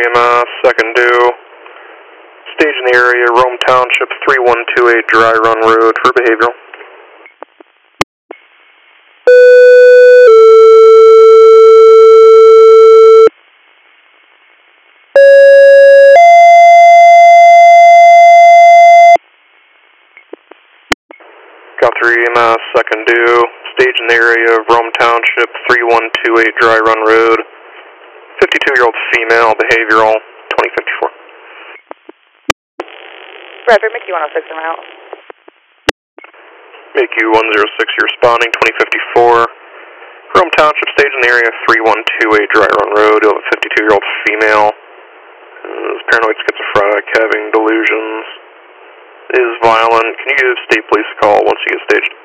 EMS, second due. Stage in the area, Rome Township, 3128 Dry Run Road for behavioral. Got 3 EMS, second due. Stage in the area of Rome Township, 3128 Dry Run Road. 52-year-old female, behavioral, 2054. Roger, Mickey 106 en route. Mickey 106, you're responding, 2054. Rome Township, stage in the area, 3128 Dry Run Road. You have a 52-year-old female. Is paranoid schizophrenic, having delusions. Is violent. Can you give state police a call once you get staged?